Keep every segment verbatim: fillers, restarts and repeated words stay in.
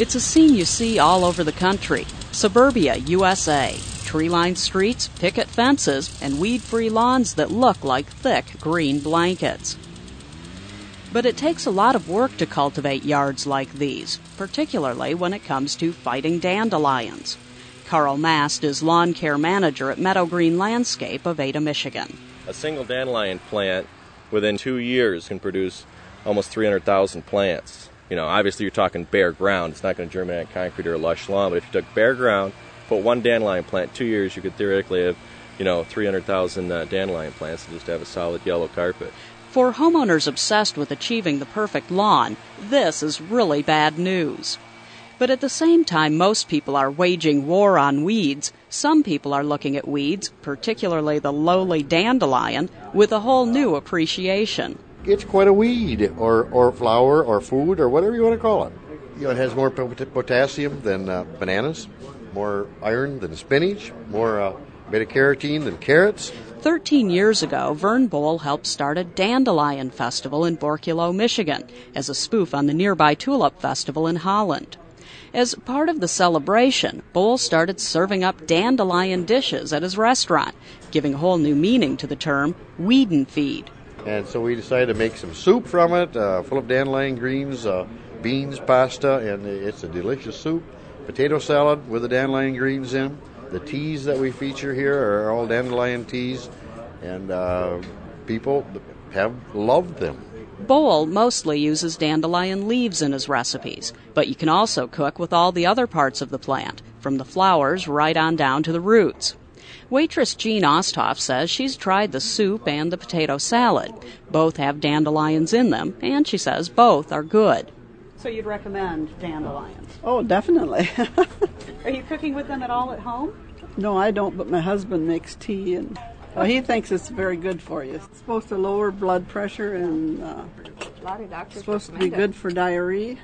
It's a scene you see all over the country. Suburbia, U S A. Tree-lined streets, picket fences, and weed-free lawns that look like thick green blankets. But it takes a lot of work to cultivate yards like these, particularly when it comes to fighting dandelions. Carl Mast is lawn care manager at Meadow Green Landscape of Ada, Michigan. A single dandelion plant within two years can produce almost three hundred thousand plants. You know, obviously you're talking bare ground. It's not going to germinate on concrete or a lush lawn, but if you took bare ground, put one dandelion plant, two years, you could theoretically have, you know, three hundred thousand uh, dandelion plants and just have a solid yellow carpet. For homeowners obsessed with achieving the perfect lawn, this is really bad news. But at the same time most people are waging war on weeds, some people are looking at weeds, particularly the lowly dandelion, with a whole new appreciation. It's quite a weed, or, or flower, or food, or whatever you want to call it. You know, it has more pot- potassium than uh, bananas, more iron than spinach, more uh, beta-carotene than carrots. Thirteen years ago, Vern Bohl helped start a dandelion festival in Borculo, Michigan, as a spoof on the nearby Tulip Festival in Holland. As part of the celebration, Bohl started serving up dandelion dishes at his restaurant, giving a whole new meaning to the term weed and feed. And so we decided to make some soup from it, uh, full of dandelion greens, uh, beans, pasta, and it's a delicious soup. Potato salad with the dandelion greens in. The teas that we feature here are all dandelion teas, and uh, people have loved them. Bohl mostly uses dandelion leaves in his recipes, but you can also cook with all the other parts of the plant, from the flowers right on down to the roots. Waitress Jean Osthoff says she's tried the soup and the potato salad. Both have dandelions in them, and she says both are good. So you'd recommend dandelions? Oh, definitely. Are you cooking with them at all at home? No, I don't, but my husband makes tea, and well, he thinks it's very good for you. It's supposed to lower blood pressure, and uh, a lot of doctors supposed to be recommend it. good for diarrhea.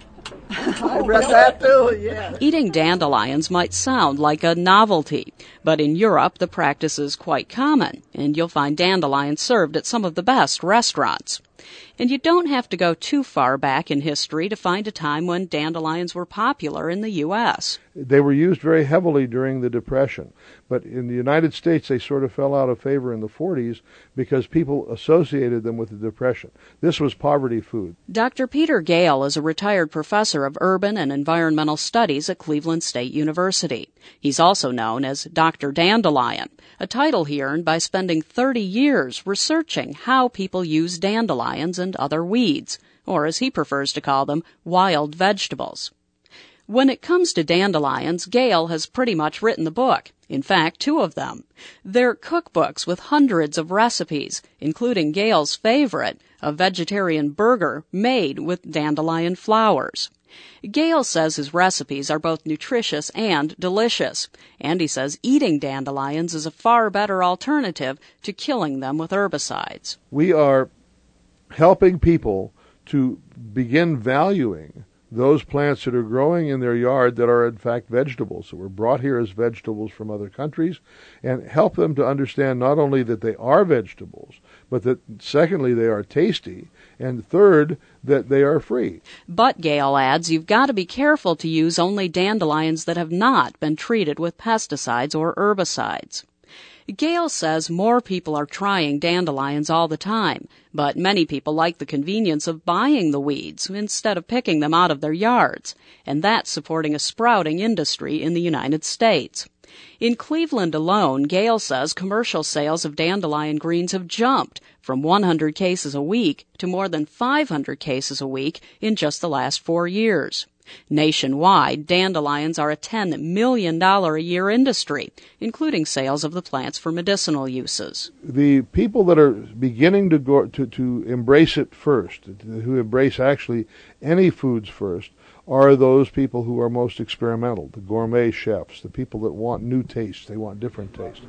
I read that too, yeah. Eating dandelions might sound like a novelty, but in Europe the practice is quite common, and you'll find dandelions served at some of the best restaurants. And you don't have to go too far back in history to find a time when dandelions were popular in the U S They were used very heavily during the Depression, but in the United States they sort of fell out of favor in the forties because people associated them with the Depression. This was poverty food. Doctor Peter Gale is a retired professor of urban and environmental studies at Cleveland State University. He's also known as Doctor Dandelion, a title he earned by spending thirty years researching how people use dandelions and other weeds, or as he prefers to call them, wild vegetables. When it comes to dandelions, Gale has pretty much written the book. In fact, two of them. They're cookbooks with hundreds of recipes, including Gale's favorite, a vegetarian burger made with dandelion flowers. Gale says his recipes are both nutritious and delicious, and he says eating dandelions is a far better alternative to killing them with herbicides. We are helping people to begin valuing those plants that are growing in their yard that are in fact vegetables, that were brought here as vegetables from other countries, and help them to understand not only that they are vegetables, but that secondly they are tasty, and third that they are free. But, Gale adds, you've got to be careful to use only dandelions that have not been treated with pesticides or herbicides. Gale says more people are trying dandelions all the time, but many people like the convenience of buying the weeds instead of picking them out of their yards, and that's supporting a sprouting industry in the United States. In Cleveland alone, Gale says commercial sales of dandelion greens have jumped from one hundred cases a week to more than five hundred cases a week in just the last four years. Nationwide, dandelions are a ten million dollars a year industry, including sales of the plants for medicinal uses. The people that are beginning to go to, to embrace it first, who embrace actually any foods first, are those people who are most experimental, the gourmet chefs, the people that want new tastes, they want different tastes.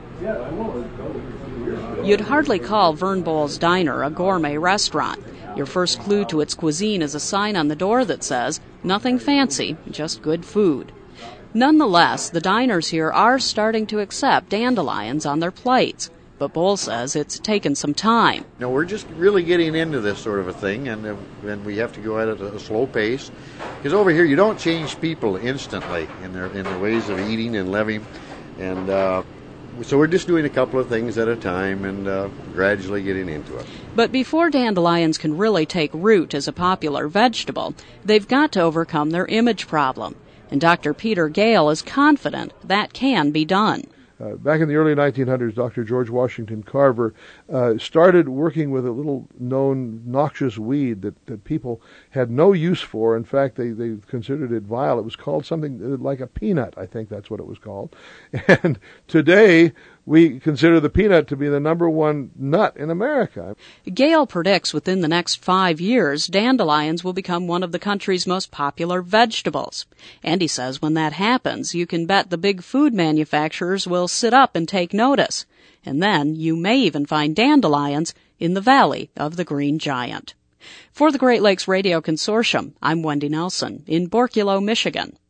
You'd hardly call Vern Bohl's Diner a gourmet restaurant. Your first clue to its cuisine is a sign on the door that says, "Nothing fancy, just good food." Nonetheless, the diners here are starting to accept dandelions on their plates. But Bull says it's taken some time. No, we're just really getting into this sort of a thing, and uh, and we have to go at it at a slow pace. Because over here, you don't change people instantly in their in their ways of eating and living, and uh, so we're just doing a couple of things at a time and uh, gradually getting into it. But before dandelions can really take root as a popular vegetable, they've got to overcome their image problem. And Doctor Peter Gale is confident that can be done. Uh, back in the early nineteen hundreds, Doctor George Washington Carver uh, started working with a little-known noxious weed that, that people had no use for. In fact, they, they considered it vile. It was called something like a peanut. I think that's what it was called. And today, we consider the peanut to be the number one nut in America. Gale predicts within the next five years, dandelions will become one of the country's most popular vegetables. And he says when that happens, you can bet the big food manufacturers will sit up and take notice. And then you may even find dandelions in the valley of the Green Giant. For the Great Lakes Radio Consortium, I'm Wendy Nelson in Borculo, Michigan.